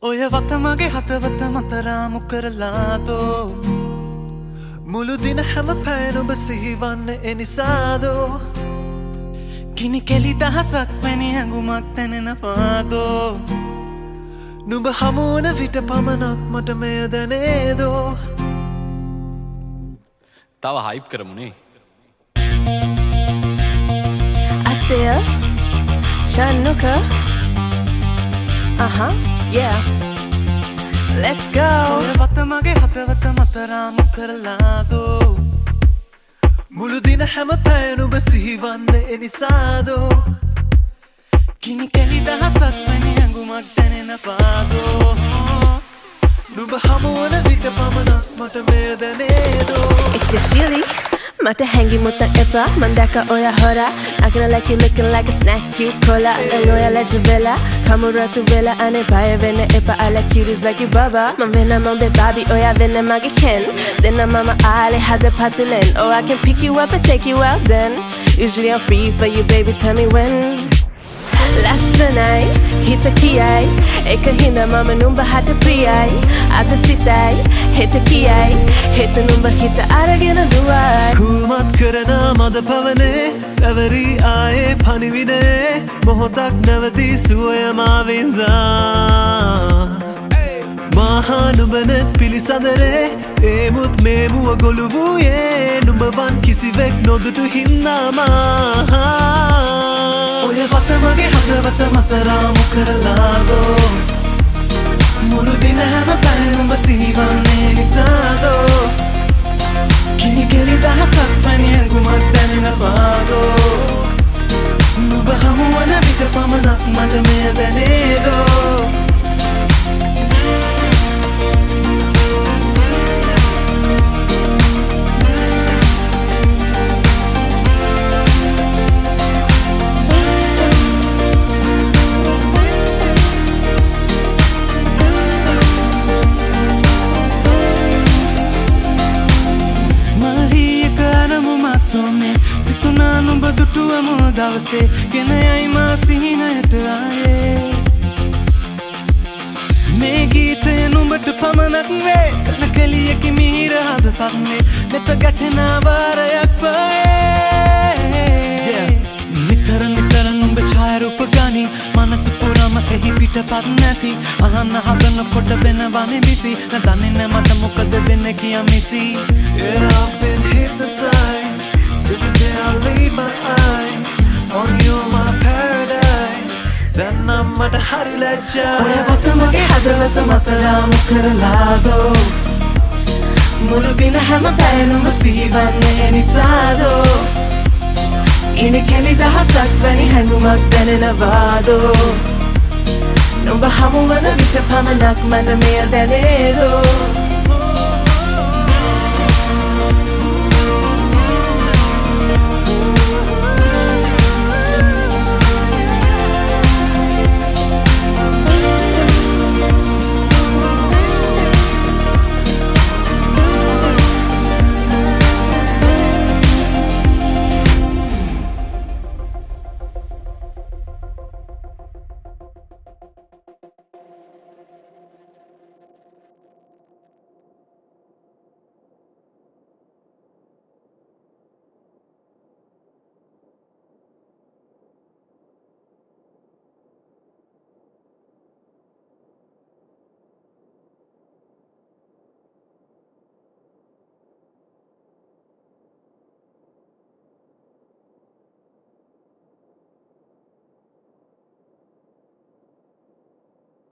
ඔය වතමගේ හතවත මතරාමු කරලාදෝ මුළු දින හැම පැය නුඹ සිහිවන්න එනිසාදෝ කිනි කෙලි දහසක් වැනි හැඟුමක් දැනෙනවාදෝ නුඹ හමුවන විට පමණක් මට මෙය දැනේදෝ තව හයිප් කරමුනේ Asia Shanuka yeah let's go ඔය වතමගේ හතවත මතරාමු කරලාදෝ මුළු දින හැම පැය නුඹ සිහිවන්න එනිසාදෝ කිනි කෙලි දහසක් වැනි හැඟුමක් දැනෙනවාදෝ නුඹ හමුවන විට පමණක් මට මෙය දැනේදෝ It's your Shilly Mata hangi muta epa mandaka oya hora I gonna like you looking like a snack you cola and oya la javela kamura tu vela ane pae vena epa I like cuties like you baba man vena mambe babi oya vena magi ken then mama ale hade patulen oh I can pick you up and take you out then usually I'm free for you baby tell me when Last night, hit the key Eka hinda mama numba hata priyai Ata sitai, hit the key Hit the numba hit the aragena duai Kumat karana mada pavane Taveri aaye panivide Mohotak navati suya mavinda Maha nubanet pilisadare Emut memuwa goluvuye Numbavan kisivek nodutu hinna maha ඔය වතමගේ හදවත මතරාමු කරලාදෝ මුළු දින හැම පැය නුඹ සිහිවන්නේ නිසාදෝ කිනි කෙලි දහසක් වැනි හැඟුමක් දැනෙනවාදෝ නුඹ හමුවන විට පමණක් මට මෙය දැනේදෝ නුඹ දුටුවම දවසේ ගෙන යයි මා සිහිනයට ආයේ මේ ගීතය නුඹට පමණක් වේ සනකලියක මිහිර හදපත් නේ නෙත ගැටෙන වාරයක් වයේ නිතර නිතර නුඹ ඡායාරූප ගනි මනස පුරාම එහි පිටපත් නැති අහන්න හදනකොට වෙනවනේ මිසි නැදන්නේ නැ මට මොකද වෙන්නේ කියා මිසි Yeah I've been hypnotized Since the day I laid my eyes on you, my paradise Then I'm at a hari lecha ඔය වතමගේ හදවත මතරාමු කරලාදෝ මුළු දින හැම පැය නුඹ සිහිවන්නේ නිසාදෝ කිනි කෙලි දහසක් වැනි හැඟුමක් දැනෙනවාදෝ නුඹ හමුවන විට පමණක් මට මෙය දැනේදෝ